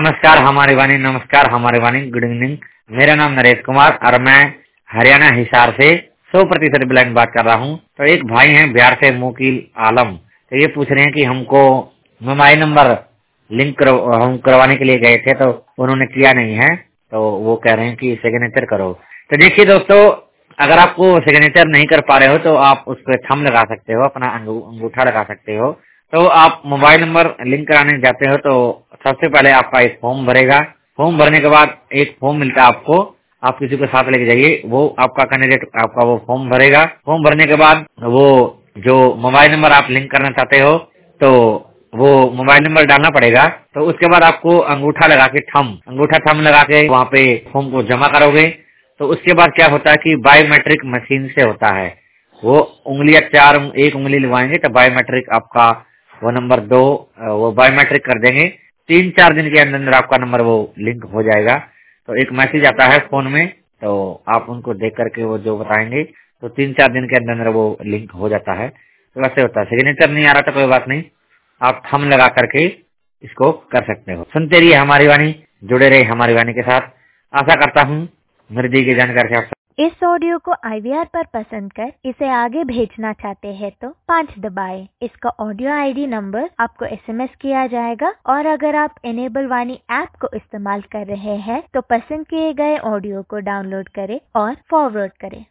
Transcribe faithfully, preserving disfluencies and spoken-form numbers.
नमस्कार हमारी वाणी नमस्कार हमारी वाणी गुड इवनिंग। मेरा नाम नरेश कुमार और मैं हरियाणा हिसार से सौ प्रतिशत ब्लाइंड बात कर रहा हूँ। तो एक भाई हैं बिहार से मुकील आलम, तो ये पूछ रहे हैं कि हमको मोबाइल नंबर लिंक करो, हम करवाने के लिए गए थे तो उन्होंने किया नहीं है, तो वो कह रहे हैं कि सिग्नेचर करो। तो देखिए दोस्तों, अगर आपको सिग्नेचर नहीं कर पा रहे हो तो आप उस पर थंब लगा सकते हो, अपना अंगूठा लगा सकते हो। तो आप मोबाइल नंबर लिंक कराने जाते हो तो सबसे पहले आपका एक फॉर्म भरेगा। फॉर्म भरने के बाद एक फॉर्म मिलता है आपको, आप किसी को साथ लेके जाइए, वो आपका कैंडिडेट आपका वो फॉर्म भरेगा। फॉर्म भरने के बाद वो जो मोबाइल नंबर आप लिंक करना चाहते हो तो वो मोबाइल नंबर डालना पड़ेगा। तो उसके बाद आपको अंगूठा लगा के थंब अंगूठा थंब लगा के वहाँ पे फॉर्म को जमा करोगे। तो उसके बाद क्या होता है कि बायोमेट्रिक मशीन से होता है, वो उंगलियां चार एक उंगली लगवाएंगे तो बायोमेट्रिक आपका वो नंबर दो वो बायोमेट्रिक कर देंगे। तीन चार दिन के अंदर अंदर आपका नंबर वो लिंक हो जाएगा। तो एक मैसेज आता है फोन में, तो आप उनको देख करके वो जो बताएंगे तो तीन चार दिन के अंदर अंदर वो लिंक हो जाता है। तो वैसे होता है। सिग्नेचर नहीं आ रहा तो कोई बात नहीं, आप थंब लगा करके इसको कर सकते हो। सुनते रहिए हमारी वाणी, जुड़े रहे हमारी वाणी के साथ। आशा करता हूँ मेरी दी गई जानकारी से आप इस ऑडियो को आई वी आर पर पसंद कर इसे आगे भेजना चाहते हैं तो पाँच दबाएं। इसका ऑडियो आई डी नंबर आपको एस एम एस किया जाएगा और अगर आप इनेबल वाणी ऐप को इस्तेमाल कर रहे हैं तो पसंद किए गए ऑडियो को डाउनलोड करें और फॉरवर्ड करें।